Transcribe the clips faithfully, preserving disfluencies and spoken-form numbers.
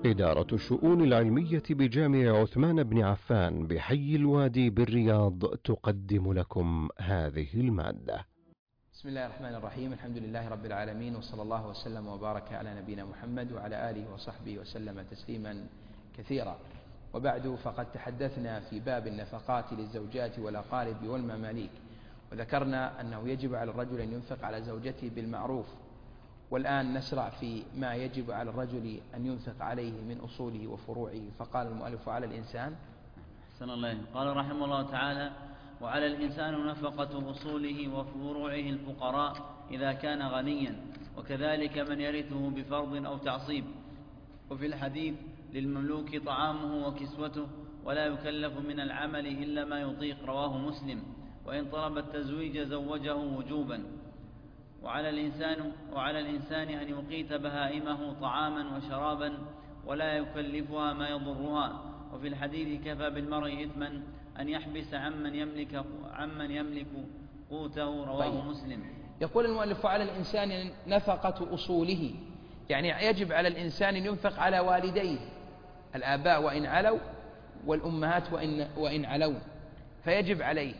إدارة الشؤون العلمية بجامع عثمان بن عفان بحي الوادي بالرياض تقدم لكم هذه المادة. بسم الله الرحمن الرحيم. الحمد لله رب العالمين، وصلى الله وسلم وبارك على نبينا محمد وعلى آله وصحبه وسلم تسليما كثيرا. وبعد، فقد تحدثنا في باب النفقات للزوجات والأقارب والمماليك، وذكرنا أنه يجب على الرجل أن ينفق على زوجته بالمعروف. والآن نشرع في ما يجب على الرجل أن ينفق عليه من أصوله وفروعه. فقال المؤلف: على الإنسان. أحسن الله. قال رحمه الله تعالى: وعلى الإنسان نفقة أصوله وفروعه الفقراء إذا كان غنيا، وكذلك من يرثه بفرض أو تعصيب. وفي الحديث: للمملوك طعامه وكسوته ولا يكلف من العمل إلا ما يطيق، رواه مسلم. وإن طلب التزويج زوجه وجوبا. وعلى الإنسان, وعلى الإنسان أن يقيت بهائمه طعاما وشرابا ولا يكلفها ما يضرها. وفي الحديث: كفى بالمرء إثما أن يحبس عمن يملك, عمن يملك قوته، رواه طيب. مسلم. يقول المؤلف: على الإنسان نفقة أصوله، يعني يجب على الإنسان أن ينفق على والديه، الآباء وإن علوا والأمهات وإن, وإن علوا، فيجب عليه،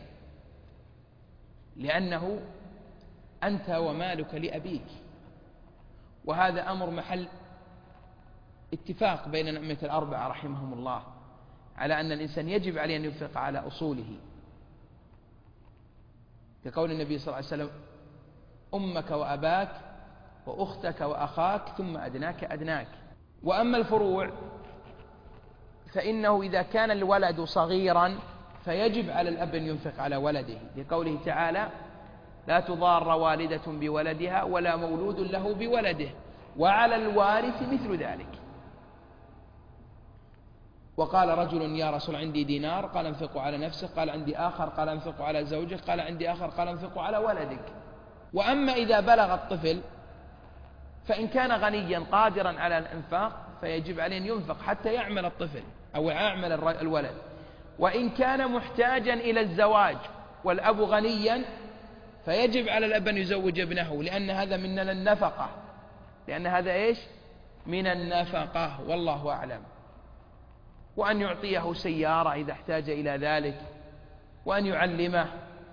لأنه أنت ومالك لأبيك. وهذا أمر محل اتفاق بين الأئمة الأربعة رحمهم الله على أن الإنسان يجب عليه أن ينفق على أصوله، كقول النبي صلى الله عليه وسلم: أمك وأباك وأختك وأخاك ثم أدناك أدناك. وأما الفروع فإنه إذا كان الولد صغيرا فيجب على الأب أن ينفق على ولده، لقوله تعالى: لا تضار والدة بولدها ولا مولود له بولده وعلى الوارث مثل ذلك. وقال رجل: يا رسول عندي دينار، قال انفقوا على نفسه، قال عندي آخر، قال انفقوا على زوجك، قال عندي آخر، قال انفقوا على ولدك. وأما إذا بلغ الطفل فإن كان غنيا قادرا على الإنفاق فيجب عليه أن ينفق حتى يعمل الطفل أو يعمل الولد. وإن كان محتاجا إلى الزواج والأب غنيا فيجب على الأب أن يزوج ابنه، لأن هذا من النفقة، لأن هذا إيش؟ من النفقة، والله أعلم. وأن يعطيه سيارة إذا احتاج إلى ذلك، وأن يعلمه،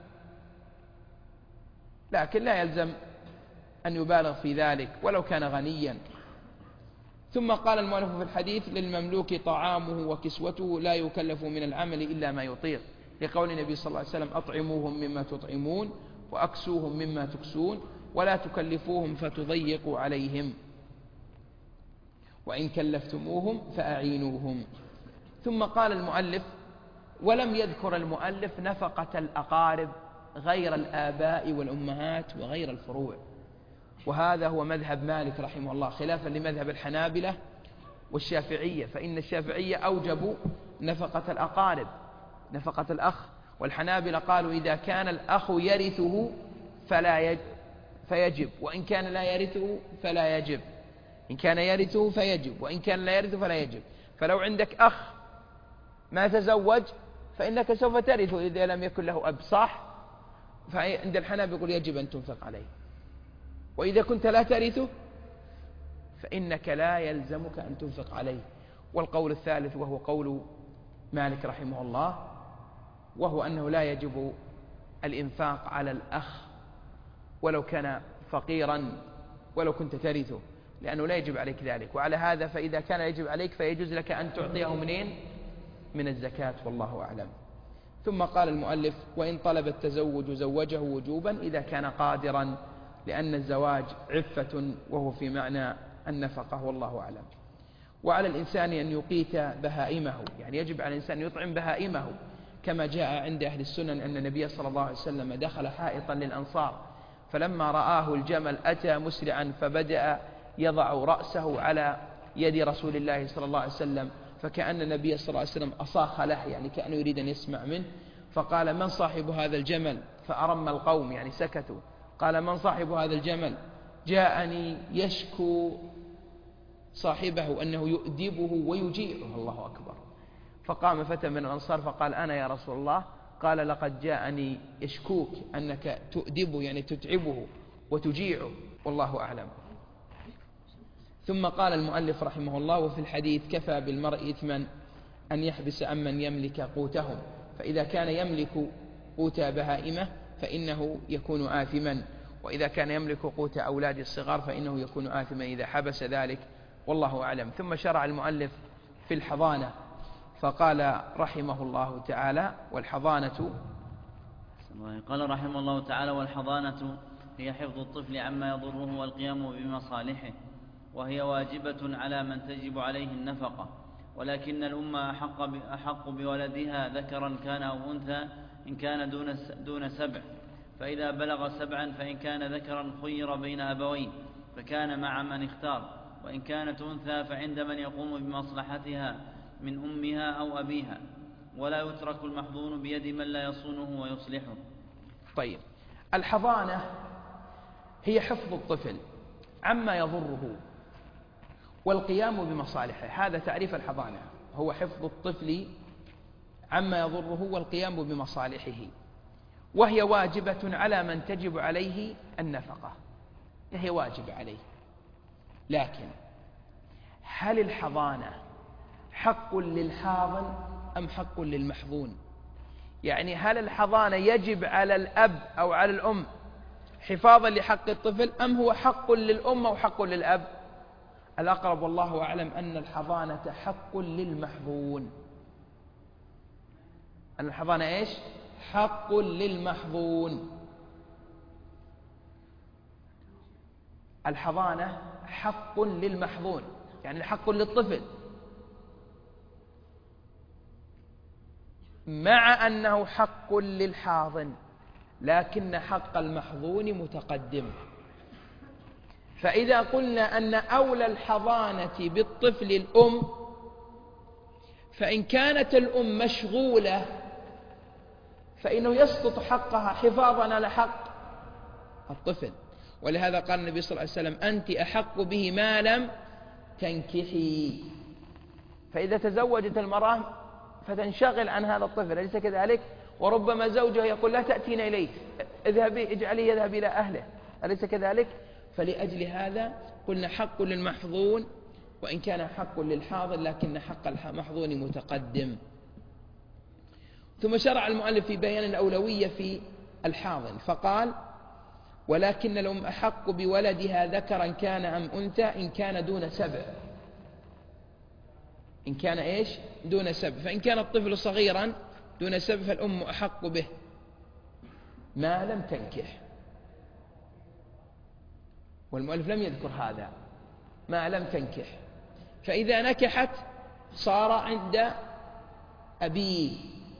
لكن لا يلزم أن يبالغ في ذلك ولو كان غنيا. ثم قال المؤلف في الحديث: للمملوك طعامه وكسوته لا يكلف من العمل إلا ما يطيق، لقول النبي صلى الله عليه وسلم: أطعموهم مما تطعمون وأكسوهم مما تكسون ولا تكلفوهم فتضيقوا عليهم، وإن كلفتموهم فأعينوهم. ثم قال المؤلف: ولم يذكر المؤلف نفقة الأقارب غير الآباء والأمهات وغير الفروع، وهذا هو مذهب مالك رحمه الله، خلافا لمذهب الحنابلة والشافعية، فإن الشافعية أوجبوا نفقة الأقارب، نفقة الأخ، والحنابلة قالوا إذا كان الأخ يرثه فلا يجب فيجب، وإن كان لا يرثه فلا يجب. إن كان يرثه فيجب، وإن كان لا يرثه فلا يجب. فلو عندك أخ ما تزوج فإنك سوف ترثه إذا لم يكن له أب، صح؟ فعند الحنابلة يقول يجب أن تنفق عليه. وإذا كنت لا ترثه فإنك لا يلزمك أن تنفق عليه. والقول الثالث وهو قول مالك رحمه الله، وهو أنه لا يجب الإنفاق على الأخ ولو كان فقيرا ولو كنت ترثه، لأنه لا يجب عليك ذلك. وعلى هذا فإذا كان يجب عليك فيجوز لك أن تعطيه منين؟ من الزكاة، والله أعلم. ثم قال المؤلف: وإن طلب التزوج زوجه وجوبا إذا كان قادرا، لأن الزواج عفة وهو في معنى النفقة، والله أعلم. وعلى الإنسان أن يقيت بهائمه، يعني يجب على الإنسان أن يطعم بهائمه، كما جاء عند أهل السنن أن النبي صلى الله عليه وسلم دخل حائطا للأنصار، فلما رآه الجمل أتى مسرعا فبدأ يضع رأسه على يد رسول الله صلى الله عليه وسلم، فكأن النبي صلى الله عليه وسلم أصاخ له، يعني كأنه يريد أن يسمع منه، فقال: من صاحب هذا الجمل؟ فأرم القوم، يعني سكتوا. قال: من صاحب هذا الجمل؟ جاءني يشكو صاحبه أنه يؤدبه ويجيعه. الله أكبر. فقام فتى من الأنصار فقال: أنا يا رسول الله. قال: لقد جاءني يشكوك أنك تؤدبه، يعني تتعبه وتجيعه، والله أعلم. ثم قال المؤلف رحمه الله: وفي الحديث كفى بالمرء إثما أن يحبس عمن يملك قوتهم، فإذا كان يملك قوت بهائمه فإنه يكون آثما، وإذا كان يملك قوت أولاد الصغار فإنه يكون آثما إذا حبس ذلك، والله أعلم. ثم شرع المؤلف في الحضانة فقال رحمه الله تعالى: والحضانة، قال رحمه الله تعالى: والحضانة هي حفظ الطفل عما يضره والقيام بمصالحه، وهي واجبة على من تجب عليه النفقة، ولكن الأم أحق, أحق بولدها ذكرا كان أو أنثى إن كان دون, دون سبع، فإذا بلغ سبعا فإن كان ذكرا خير بين أبوين فكان مع من اختار، وإن كانت أنثى فعند من يقوم بمصلحتها من أمها أو أبيها، ولا يترك المحظون بيد من لا يصونه ويصلحه. طيب، الحضانة هي حفظ الطفل عما يضره والقيام بمصالحه، هذا تعريف الحضانة، هو حفظ الطفل عما يضره والقيام بمصالحه، وهي واجبة على من تجب عليه النفقة، هي واجبة عليه. لكن هل الحضانة حق للحاضن أم حق للمحظون؟ يعني هل الحضانة يجب على الأب أو على الأم حفاظا لحق الطفل، أم هو حق للأم أو حق للأب؟ الأقرب والله أعلم أن الحضانة حق للمحظون، أن الحضانة إيش؟ حق للمحظون. الحضانة حق للمحظون، يعني حق للطفل، مع أنه حق للحاضن، لكن حق المحظون متقدم. فإذا قلنا أن أولى الحضانة بالطفل الأم، فإن كانت الأم مشغولة فإنه يسقط حقها حفاظا على حق الطفل، ولهذا قال النبي صلى الله عليه وسلم: أنت أحق به ما لم تنكحي. فإذا تزوجت المرأة فتنشغل عن هذا الطفل، أليس كذلك؟ وربما زوجها يقول: لا تأتين إليه، اذهبي اجعليه يذهب إلى أهله، أليس كذلك؟ فلأجل هذا قلنا حق للمحظون، وإن كان حق للحاضر لكن حق المحظون متقدم. ثم شرع المؤلف في بيان الأولوية في الحاضن فقال: ولكن الأم أحق بولدها ذكرا كان أم أنثى إن كان دون سبع، إن كان إيش؟ دون سبع، فإن كان الطفل صغيرا دون سبع فالأم أحق به ما لم تنكح، والمؤلف لم يذكر هذا ما لم تنكح، فإذا نكحت صار عند أبيه،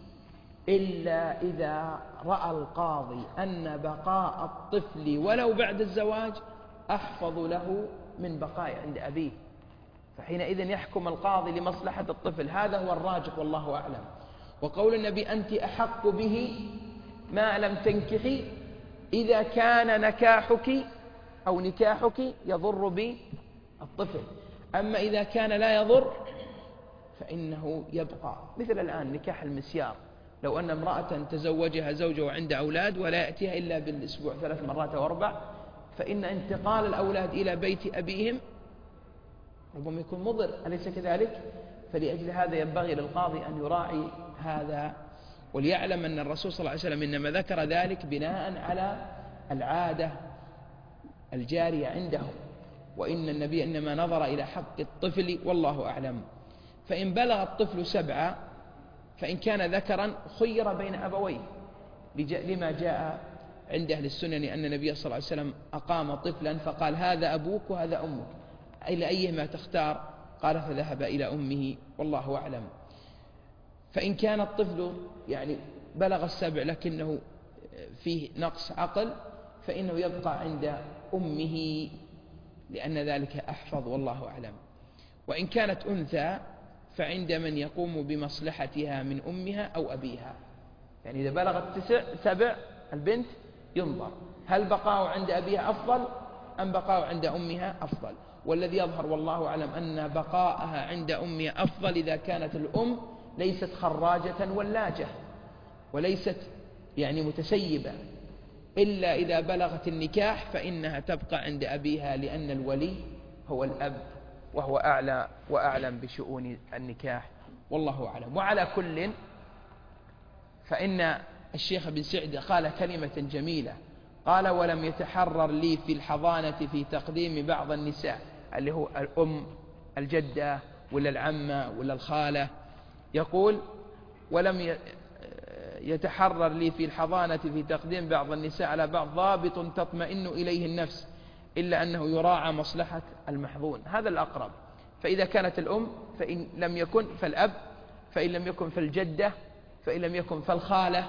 إلا إذا رأى القاضي أن بقاء الطفل ولو بعد الزواج أحفظ له من بقاء عند أبيه، فحينئذ يحكم القاضي لمصلحة الطفل، هذا هو الراجح والله أعلم. وقول النبي: أنت أحق به ما لم تنكحي، إذا كان نكاحك أو نكاحك يضر بالطفل، أما إذا كان لا يضر فإنه يبقى. مثل الآن نكاح المسيار، لو أن امرأة تزوجها زوجها وعند أولاد ولا يأتيها إلا بالأسبوع ثلاث مرات أو أربع، فإن انتقال الأولاد إلى بيت أبيهم ربما يكون مضر، أليس كذلك؟ فلأجل هذا ينبغي للقاضي أن يراعي هذا، وليعلم أن الرسول صلى الله عليه وسلم إنما ذكر ذلك بناء على العادة الجارية عندهم، وإن النبي إنما نظر إلى حق الطفل والله أعلم. فإن بلغ الطفل سبعة فإن كان ذكرا خير بين أبويه، لما جاء عند أهل السنن أن النبي صلى الله عليه وسلم أقام طفلا فقال: هذا أبوك وهذا أمك، إلى أيهما تختار؟ قال: فذهب إلى أمه والله أعلم. فإن كان الطفل يعني بلغ السبع لكنه فيه نقص عقل فإنه يبقى عند أمه، لأن ذلك أحفظ والله أعلم. وإن كانت أنثى فعند من يقوم بمصلحتها من أمها أو أبيها، يعني إذا بلغت تسع سبع البنت ينظر هل بقاء عند أبيها أفضل أم بقاء عند أمها أفضل، والذي يظهر والله أعلم أن بقاءها عند أمها أفضل إذا كانت الأم ليست خراجة ولاجة وليست يعني متسيبة، إلا إذا بلغت النكاح فإنها تبقى عند أبيها، لأن الولي هو الأب، وهو أعلى وأعلم بشؤون النكاح، والله أعلم. وعلى كل، فإن الشيخ بن سعد قال كلمة جميلة، قال: ولم يتحرر لي في الحضانة في تقديم بعض النساء، اللي هو الأم، الجدة، ولا العمة، ولا الخالة. يقول: ولم يتحرر لي في الحضانة في تقديم بعض النساء على بعض ضابط تطمئن إليه النفس، إلا أنه يراعى مصلحة المحظون. هذا الأقرب. فإذا كانت الأم فإن لم يكن فالأب، فإن لم يكن فالجدة، فإن لم يكن فالخالة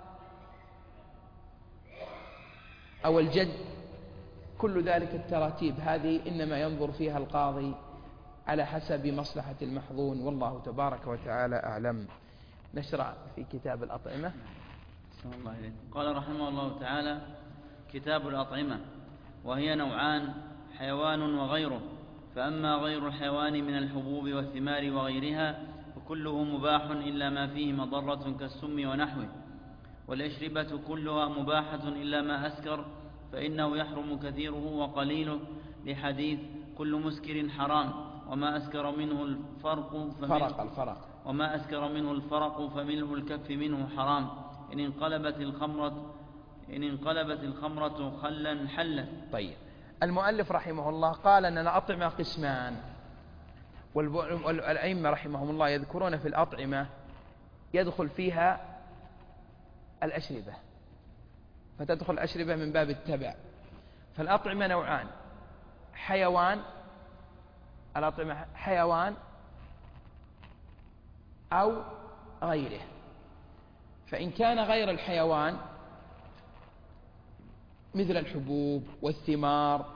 أو الجد. كل ذلك التراتيب هذه إنما ينظر فيها القاضي على حسب مصلحة المحظون، والله تبارك وتعالى أعلم. نشرع في كتاب الأطعمة. الله قال رحمه الله تعالى: كتاب الأطعمة، وهي نوعان: حيوان وغيره. فأما غير الحيوان من الحبوب والثمار وغيرها فكله مباح إلا ما فيه مضرة كالسم ونحوه. والأشربة كلها مباحة إلا ما أسكر، فإنه يحرم كثيره وقليله، لحديث: كل مسكر حرام، وما أسكر منه الفرق فرق الفرق وما أسكر منه الفرق فملء الكف منه حرام. إن انقلبت الخمرة إن انقلبت الخمرة خلا حلا. طيب، المؤلف رحمه الله قال أن الأطعمة قسمان، والأئمة رحمهم الله يذكرون في الأطعمة يدخل فيها الأشربة، فتدخل الأشربة من باب التبع. فالأطعمة نوعان: حيوان، الأطعمة حيوان أو غيره. فإن كان غير الحيوان مثل الحبوب والثمار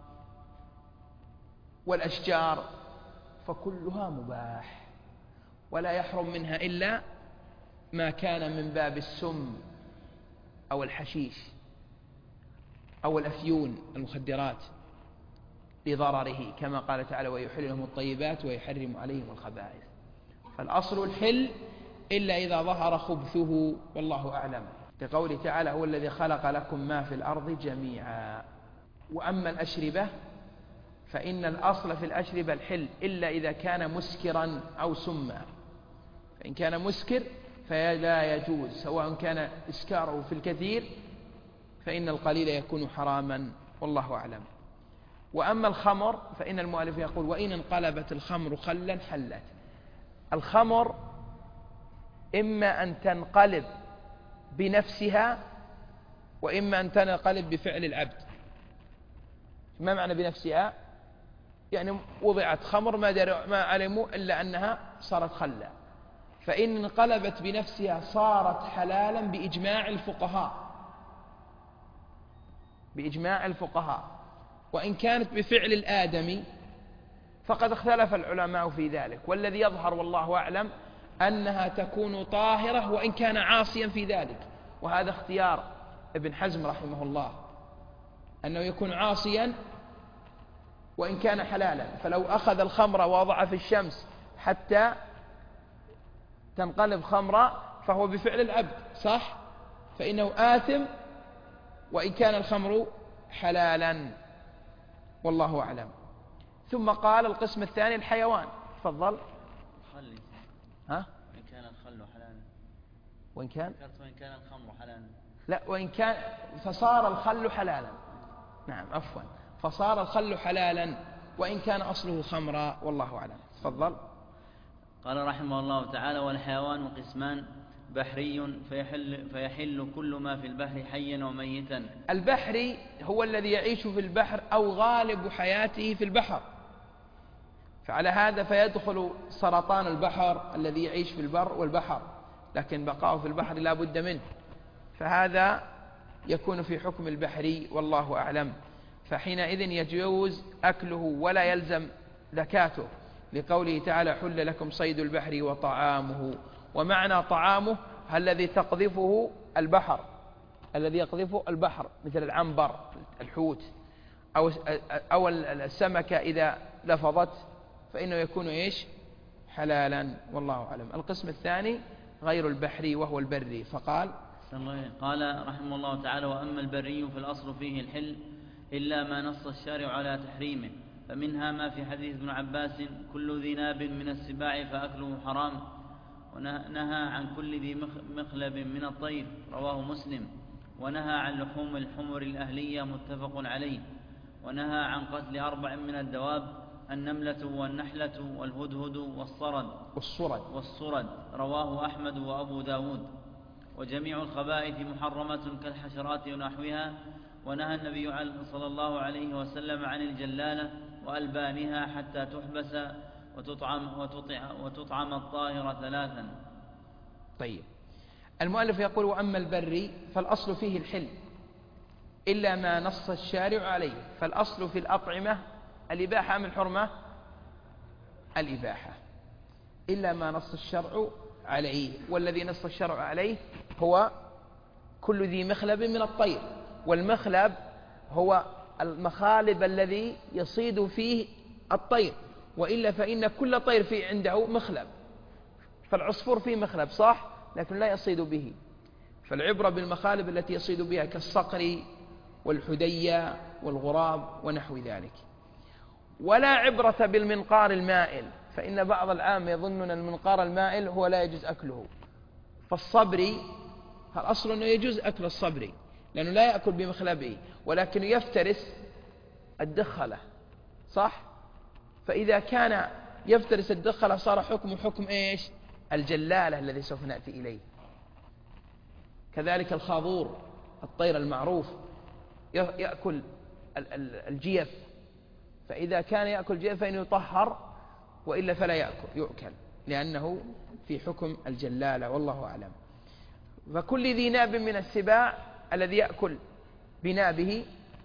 والأشجار فكلها مباح، ولا يحرم منها إلا ما كان من باب السم أو الحشيش أو الأفيون المخدرات لضرره، كما قال تعالى: ويحل لهم الطيبات ويحرم عليهم الخبائث. فالأصل الحل إلا إذا ظهر خبثه، والله أعلم، لقوله تعالى: هو الذي خلق لكم ما في الأرض جميعا. وأما الأشربة فإن الأصل في الأشربة الحل إلا إذا كان مسكرا أو سما. فإن كان مسكر فلا يجوز، سواء كان إسكاره في الكثير فإن القليل يكون حراما، والله أعلم. وأما الخمر فإن المؤلف يقول: وإن انقلبت الخمر خلا حلت. الخمر إما أن تنقلب بنفسها، وإما أن تنقلب بفعل العبد. ما معنى بنفسها؟ يعني وضعت خمر ما, ما علموا إلا أنها صارت خلا. فإن انقلبت بنفسها صارت حلالا بإجماع الفقهاء بإجماع الفقهاء وإن كانت بفعل الآدمي فقد اختلف العلماء في ذلك، والذي يظهر والله أعلم أنها تكون طاهرة وإن كان عاصيا في ذلك، وهذا اختيار ابن حزم رحمه الله، أنه يكون عاصيا وإن كان حلالا. فلو أخذ الخمر ووضع في الشمس حتى تنقلب خمرا فهو بفعل العبد، صح؟ فإنه آثم وإن كان الخمر حلالا، والله أعلم. ثم قال: القسم الثاني الحيوان. تفضل. خلي ها؟ وإن كان الخل حلالا. وإن كان وإن كان الخمر حلالا. لا، وإن كان فصار الخل حلالا. نعم، عفوا، فصار الخل حلالا وإن كان أصله خمرا، والله أعلم. تفضل. قال رحمه الله تعالى: والحيوان قسمان: بحري فيحل, فيحل كل ما في البحر حيا وميتا. البحري هو الذي يعيش في البحر أو غالب حياته في البحر، فعلى هذا فيدخل سرطان البحر الذي يعيش في البر والبحر، لكن بقاؤه في البحر لا بد منه، فهذا يكون في حكم البحري، والله أعلم. فحينئذ يجوز أكله ولا يلزم زكاته، لقوله تعالى: حل لكم صيد البحر وطعامه. ومعنى طعامه الذي تقذفه البحر الذي يقذفه البحر مثل العنبر، الحوت، أو أو السمكة إذا لفظت فإنه يكون إيش؟ حلالا، والله أعلم. القسم الثاني غير البحري وهو البري. فقال قال رحمه الله تعالى: وأما البري فالأصل فيه الحل إلا ما نص الشارع على تحريمه، فمنها ما في حديث ابن عباس: كل ذي ناب من السباع فأكله حرام، ونهى عن كل ذي مخلب من الطير، رواه مسلم، ونهى عن لحوم الحمر الأهلية، متفق عليه، ونهى عن قتل أربع من الدواب: النملة والنحلة والهدهد والصرد والصرد والصرد رواه أحمد وأبو داود. وجميع الخبائث محرمة كالحشرات ونحوها. ونهى النبي صلى الله عليه وسلم عن الجلالة وألبانها حتى تحبس وتطعم, وتطعم, وتطعم الطاهرة ثلاثا. طيب، المؤلف يقول: وأما البري فالأصل فيه الحل إلا ما نص الشارع عليه. فالأصل في الأطعمة الإباحة أم الحرمة؟ الإباحة، إلا ما نص الشرع عليه، والذي نص الشرع عليه هو كل ذي مخلب من الطير. والمخلب هو المخالب الذي يصيد فيه الطير، وإلا فإن كل طير فيه عنده مخلب. فالعصفور فيه مخلب صح، لكن لا يصيد به. فالعبرة بالمخالب التي يصيد بها كالصقر والحدية والغراب ونحو ذلك. ولا عبرة بالمنقار المائل، فإن بعض العام يظنون المنقار المائل هو لا يجوز أكله. فالصبري الأصل أنه يجوز أكل الصبري لأنه لا يأكل بمخلبه، ولكن يفترس الدخلة صح. فإذا كان يفترس الدخلة صار حكم حكم إيش؟ الجلالة الذي سوف نأتي إليه. كذلك الخاضور الطير المعروف يأكل الجيف، فإذا كان يأكل جيف فإنه يطهر، وإلا فلا يأكل يؤكل لأنه في حكم الجلالة، والله أعلم. فكل ذي ناب من السباع الذي يأكل بنابه.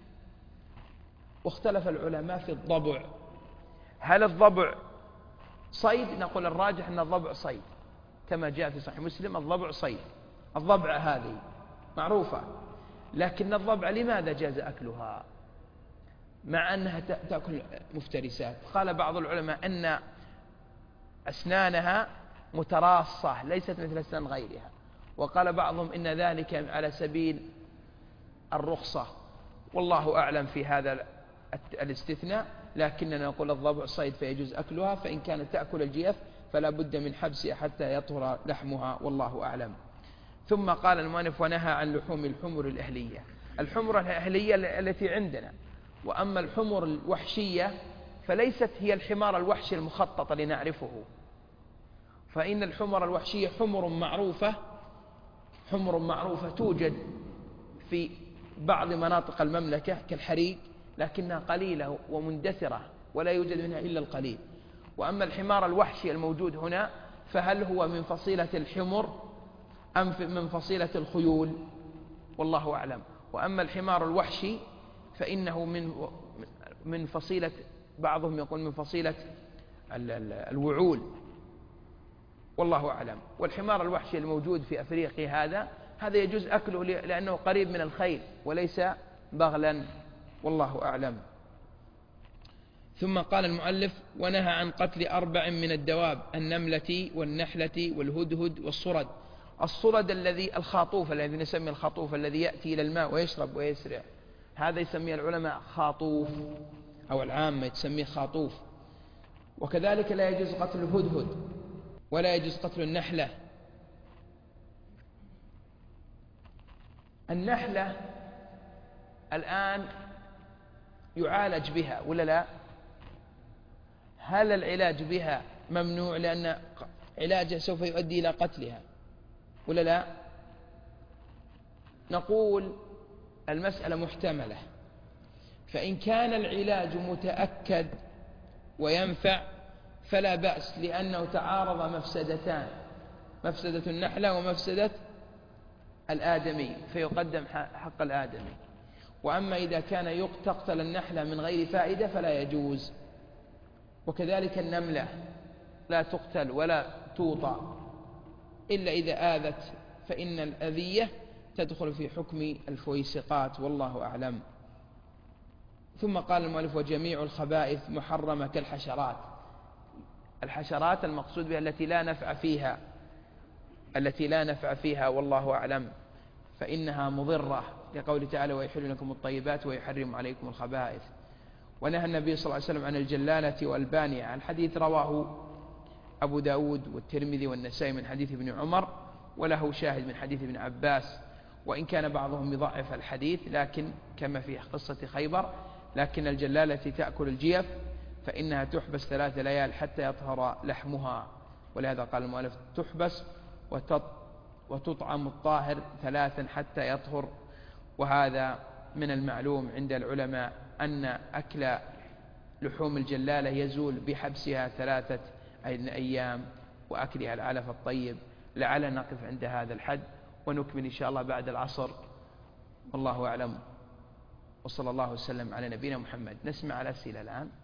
واختلف العلماء في الضبع، هل الضبع صيد؟ نقول الراجح أن الضبع صيد، كما جاء في صحيح مسلم: الضبع صيد. الضبع هذه معروفة، لكن الضبع لماذا جاز أكلها مع أنها تأكل مفترسات؟ قال بعض العلماء أن أسنانها متراصة ليست مثل أسنان غيرها، وقال بعضهم إن ذلك على سبيل الرخصة، والله أعلم في هذا الاستثناء. لكننا نقول الضبع صيد فيجوز أكلها، فإن كانت تأكل الجيف فلا بد من حبسها حتى يطهر لحمها، والله أعلم. ثم قال المؤلف: ونهى عن لحوم الحمر الأهلية. الحمر الأهلية التي عندنا. وأما الحمر الوحشية فليست هي الحمار الوحشي المخطط لنعرفه، فإن الحمر الوحشية حمر معروفة حمر معروفة توجد في بعض مناطق المملكة كالحريق، لكنها قليلة ومندثرة ولا يوجد منها إلا القليل. وأما الحمار الوحشي الموجود هنا فهل هو من فصيلة الحمر أم من فصيلة الخيول؟ والله أعلم. وأما الحمار الوحشي فإنه من من فصيلة، بعضهم يقول من فصيلة الوعول، والله أعلم. والحمار الوحشي الموجود في أفريقيا هذا هذا يجوز أكله لأنه قريب من الخيل وليس بغلا، والله أعلم. ثم قال المؤلف: ونهى عن قتل أربع من الدواب: النملة والنحلة والهدهد والصرد. الصرد الذي الخاطوف الذي نسمي الخاطوف الذي يأتي إلى الماء ويشرب ويسرع، هذا يسميه العلماء خاطوف، أو العامة تسميه خاطوف. وكذلك لا يجوز قتل الهدهد ولا يجوز قتل النحلة. النحلة الآن يعالج بها ولا لا؟ هل العلاج بها ممنوع لأن علاجها سوف يؤدي إلى قتلها ولا لا؟ نقول المسألة محتملة، فإن كان العلاج متأكد وينفع فلا بأس، لأنه تعارض مفسدتان: مفسدة النحلة ومفسدة الآدمي، فيقدم حق الآدمي. وأما إذا كان تقتل النحلة من غير فائدة فلا يجوز. وكذلك النملة لا تقتل ولا توطى إلا إذا آذت، فإن الأذية تدخل في حكم الفويسقات، والله أعلم. ثم قال المؤلف: وجميع الخبائث محرمة كالحشرات. الحشرات المقصود بها التي لا نفع فيها التي لا نفع فيها والله أعلم، فإنها مضرة، لقوله تعالى: ويحل لكم الطيبات ويحرم عليكم الخبائث. ونهى النبي صلى الله عليه وسلم عن الجلالة والبانية. الحديث رواه أبو داود والترمذي والنسائي من حديث ابن عمر، وله شاهد من حديث ابن عباس، وإن كان بعضهم يضعف الحديث لكن كما في قصة خيبر. لكن الجلالة تأكل الجيف فإنها تحبس ثلاث ليال حتى يطهر لحمها، ولهذا قال المؤلف تحبس وتطعم الطاهر ثلاثا حتى يطهر. وهذا من المعلوم عند العلماء أن أكل لحوم الجلالة يزول بحبسها ثلاثة أيام وأكلها العلف الطيب. لعلنا نقف عند هذا الحد ونكمل إن شاء الله بعد العصر، والله أعلم، وصلى الله وسلم على نبينا محمد. نسمع الأسئلة الآن.